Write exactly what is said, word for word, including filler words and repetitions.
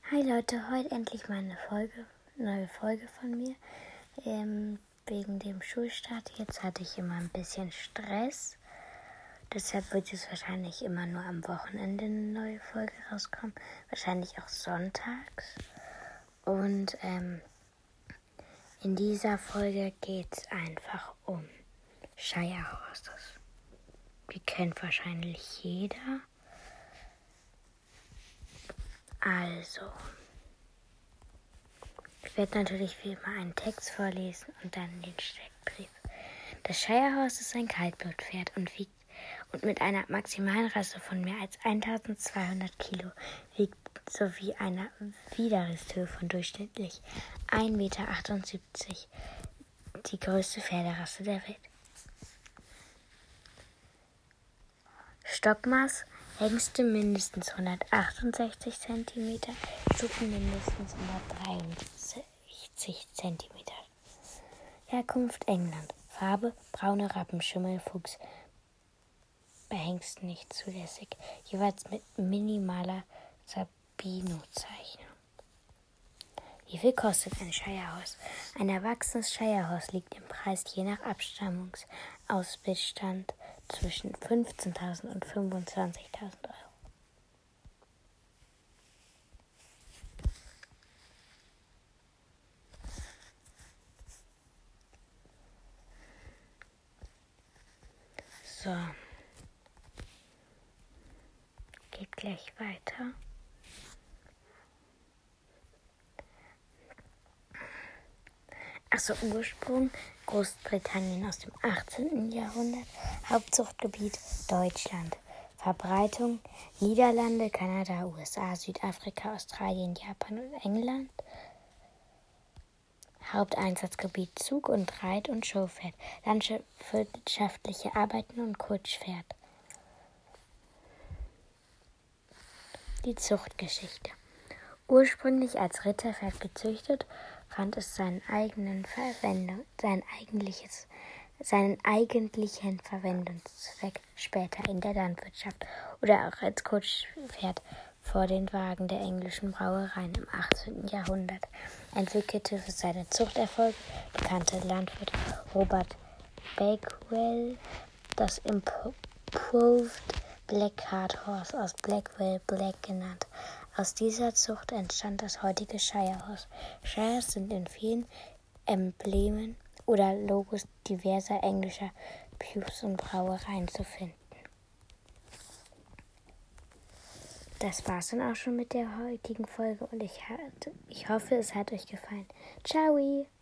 Hi Leute, heute endlich mal eine Folge, neue Folge von mir. Ähm, wegen dem Schulstart. Jetzt hatte ich immer ein bisschen Stress. Deshalb wird es wahrscheinlich immer nur am Wochenende eine neue Folge rauskommen. Wahrscheinlich auch sonntags. Und ähm, in dieser Folge geht es einfach um Shire Horses. Die kennt wahrscheinlich jeder. Also, ich werde natürlich wie immer einen Text vorlesen und dann den Steckbrief. Das Shire Horse ist ein Kaltblutpferd und wiegt und mit einer maximalen Rasse von mehr als eintausendzweihundert Kilo wiegt sowie einer Widerrisshöhe von durchschnittlich ein Meter achtundsiebzig die größte Pferderasse der Welt. Stockmaß: Längste mindestens hundertachtundsechzig Zentimeter, Schuppen mindestens hundertdreiundsechzig Zentimeter. Herkunft: England. Farbe: braune Rappenschimmelfuchs. Bei Hengsten nicht zulässig. Jeweils mit minimaler Sabino-Zeichnung. Wie viel kostet ein Shire Horse? Ein erwachsenes Shire Horse liegt im Preis je nach Abstammungsausbestand zwischen fünfzehntausend und fünfundzwanzigtausend Euro. So. Geht gleich weiter. Achso, Ursprung Großbritannien aus dem achtzehnten Jahrhundert. Hauptzuchtgebiet Deutschland. Verbreitung Niederlande, Kanada, U S A, Südafrika, Australien, Japan und England. Haupteinsatzgebiet Zug- und Reit- und Showpferd, landwirtschaftliche Arbeiten und Kutschpferd. Die Zuchtgeschichte. Ursprünglich als Ritterpferd gezüchtet, fand es seinen eigenen Verwendung, sein eigentliches, seinen eigentlichen Verwendungszweck später in der Landwirtschaft oder auch als Kutschpferd vor den Wagen der englischen Brauereien im achtzehnten Jahrhundert. Entwickelte für seine Zuchterfolge bekannte Landwirt Robert Bakewell das Improved Black Cart Horse, aus Blackwell Black genannt. Aus dieser Zucht entstand das heutige Shire Horse. Shires sind in vielen Emblemen oder Logos diverser englischer Pubs und Brauereien zu finden. Das war's dann auch schon mit der heutigen Folge und ich, hat, ich hoffe, es hat euch gefallen. Ciao!